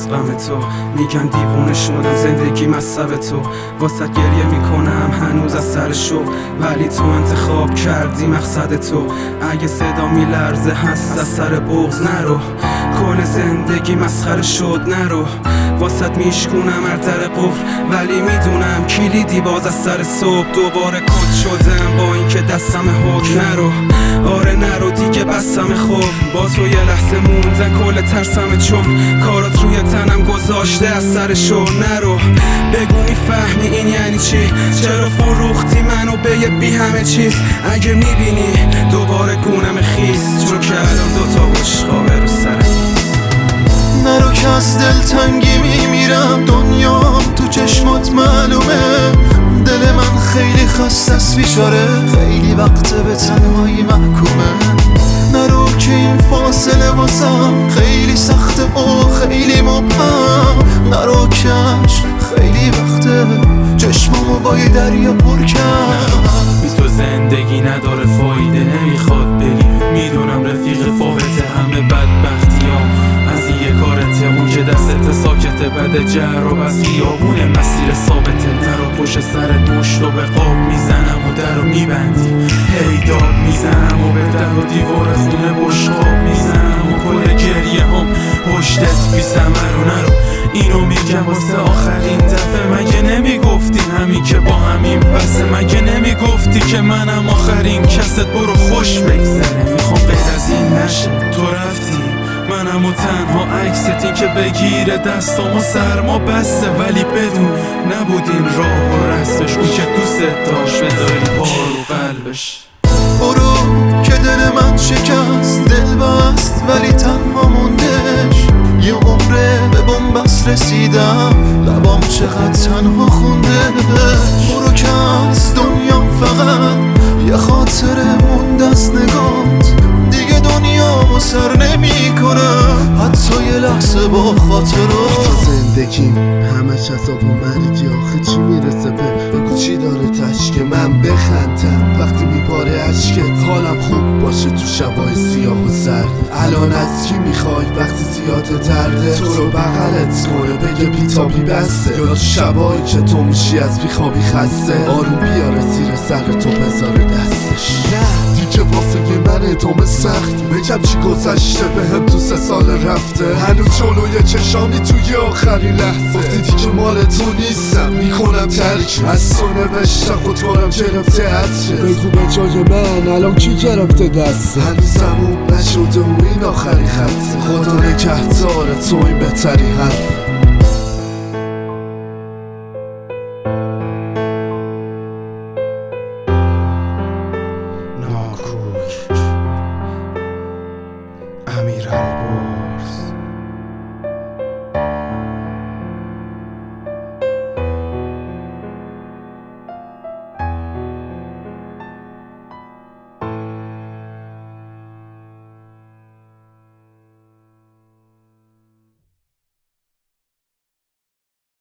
از غم تو. میگن دیوونه شدم زندگی مصب تو، واسه گریه میکنم هنوز از سر شو، ولی تو انتخاب کردی مقصد تو. اگه صدا میلرزه هست از سر بغض نرو، کل زندگی مسخره شد نرو. واسط میشکونم هر در قفل، ولی میدونم کلیدی باز از سر صبح. دوباره کد شدم با اینکه دستم حکم نرو، آره نرو دیگه بستم خوب. با تو یه لحظه موندن کل ترسم، چون کارات روی تنم گذاشته از سر شو. نرو بگو میفهمی این یعنی چی، چرا فروختی منو به یه بی همه چیز. اگه میبینی دوباره گونم خیس، چون که الان دوتا بشقابه رو سرم. نرو که از دلتنگی میمیرم، دنیا تو چشمات معلومه. دل من خیلی خسته است بیچاره، خیلی وقت به تنهایی محکومه. نرو که این فاصله واسم خیلی سخته و خیلی مبهم. نرو که خیلی وقته چشمامو با یه دریا پر کرد. بی تو زندگی نداره فایده، نمیخواد بگی میدونم رفیق فاوته همه بدبختیام از این یه کارته. اون که دستت ساکته بده جر و بس خیابونه مسیر ثابته. نرو پشت سرت مشت و به قاب میزنم و در رو میبندی، هی داد میزنم و به در و دیوار خونه بشقاب میزنم و کل گریه هم پشتت بی ثمر. و نرو اینو میگم واسه آخرین دفعه، مگه نمیگفتی همین که با همین بسه؟ مگه نمیگفتی که منم آخرین کست؟ برو خوش بگذره، میخوام غیر از این نشه. تو رفتی منم و تنها عکست، این که بگیره دستام و سرما بسته. ولی بدون نبود این راه و رسمش، اون که دوست داشت بذاری پا رو قلبش. برو که دل من شکست، دل بست ولی تنها موندش. یه عمره به بنبست رسیدم، لبام چقدر تنها خوندش. برو که از دنیا فقط یه خاطره مونده از نگات، دیگه دنیا سر نمی کنم حتی یه لحظه با خاطرات. زندگیم همش عذاب و مرگی، آخه چی میرسه بگو چی داره تشکه من بخندم وقتی میپاره عشقت. حالم خوب باشه تو شبای سیاه و سرد، الان از کی میخوای وقتی زیاده درده؟ تو رو بغلت کنه بگه بیتابی بسته، یا تو شبایی که تو میشی از بیخوابی خسته، آروم بیاره زیر سر تو بذاره دستش. نه دیگه واسه من ادامه سخت، بگم چی گذشته بهم تو 3 سال رفته. هنوز جلوی چشامی توی آخرین لحظه، گفتی دیگه مال تو نیستم میکنم ترک. از تو نوشتم خودکارم گرفته عطره، بگو به جای من الان کی گرفته دسته؟ هنوز تموم نشده و این آخری خطه، خدا نگهدارت تو این بهتری حرف.